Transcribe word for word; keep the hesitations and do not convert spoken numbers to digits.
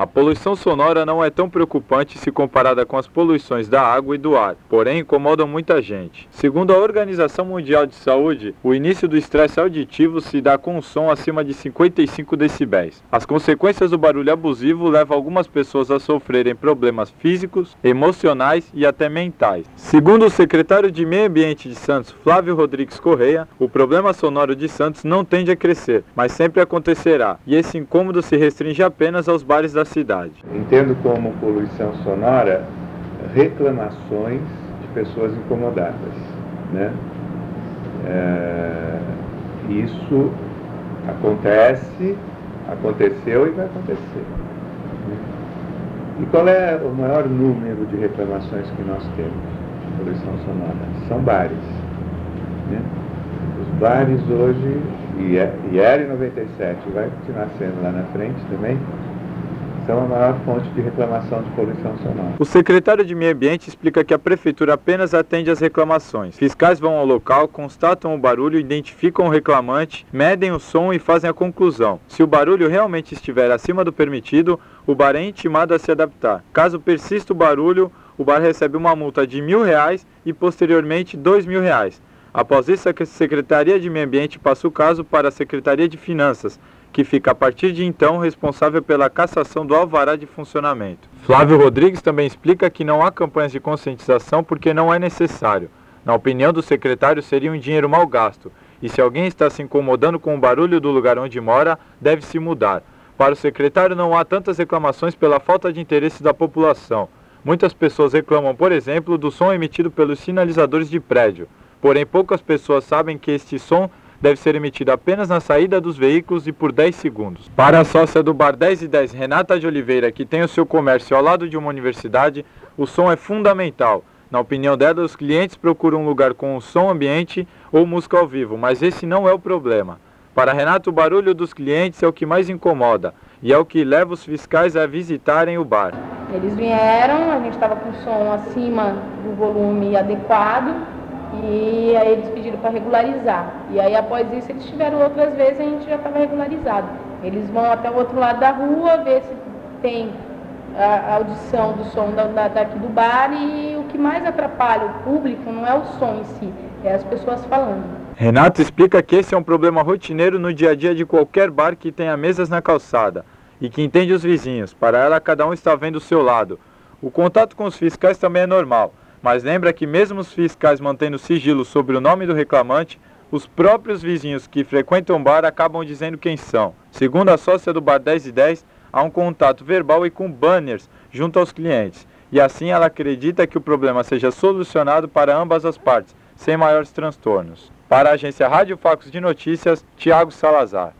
A poluição sonora não é tão preocupante se comparada com as poluições da água e do ar, porém incomodam muita gente. Segundo a Organização Mundial de Saúde, o início do estresse auditivo se dá com um som acima de cinquenta e cinco decibéis. As consequências do barulho abusivo levam algumas pessoas a sofrerem problemas físicos, emocionais e até mentais. Segundo o secretário de Meio Ambiente de Santos, Flávio Rodrigues Correia, o problema sonoro de Santos não tende a crescer, mas sempre acontecerá, e esse incômodo se restringe apenas aos bares da cidade. Entendo como poluição sonora reclamações de pessoas incomodadas, né? É, isso acontece, aconteceu e vai acontecer. Né? E qual é o maior número de reclamações que nós temos de poluição sonora? São bares. Né? Os bares hoje, e, é, e era em noventa e sete, vai continuar sendo lá na frente também, são a maior fonte de reclamação de poluição sonora. O secretário de Meio Ambiente explica que a prefeitura apenas atende às reclamações. Fiscais vão ao local, constatam o barulho, identificam o reclamante, medem o som e fazem a conclusão. Se o barulho realmente estiver acima do permitido, o bar é intimado a se adaptar. Caso persista o barulho, o bar recebe uma multa de mil reais e posteriormente dois mil reais. Após isso, a Secretaria de Meio Ambiente passa o caso para a Secretaria de Finanças, que fica a partir de então responsável pela cassação do alvará de funcionamento. Flávio Rodrigues também explica que não há campanhas de conscientização porque não é necessário. Na opinião do secretário, seria um dinheiro mal gasto, e se alguém está se incomodando com o barulho do lugar onde mora, deve se mudar. Para o secretário, não há tantas reclamações pela falta de interesse da população. Muitas pessoas reclamam, por exemplo, do som emitido pelos sinalizadores de prédio, porém poucas pessoas sabem que este som deve ser emitido apenas na saída dos veículos e por dez segundos. Para a sócia do Bar dez e dez, Renata de Oliveira, que tem o seu comércio ao lado de uma universidade, o som é fundamental. Na opinião dela, os clientes procuram um lugar com um som ambiente ou música ao vivo, mas esse não é o problema. Para Renata, o barulho dos clientes é o que mais incomoda e é o que leva os fiscais a visitarem o bar. Eles vieram, a gente estava com o som acima do volume adequado, e aí eles pediram para regularizar. E aí após isso eles tiveram outras vezes e a gente já estava regularizado. Eles vão até o outro lado da rua ver se tem a audição do som da, da, daqui do bar, e o que mais atrapalha o público não é o som em si, é as pessoas falando. Renato explica que esse é um problema rotineiro no dia a dia de qualquer bar que tenha mesas na calçada e que entende os vizinhos. Para ela, cada um está vendo o seu lado. O contato com os fiscais também é normal, mas lembra que mesmo os fiscais mantendo sigilo sobre o nome do reclamante, os próprios vizinhos que frequentam o bar acabam dizendo quem são. Segundo a sócia do Bar dez e dez, há um contato verbal e com banners junto aos clientes, e assim ela acredita que o problema seja solucionado para ambas as partes, sem maiores transtornos. Para a agência Rádio Facos de Notícias, Tiago Salazar.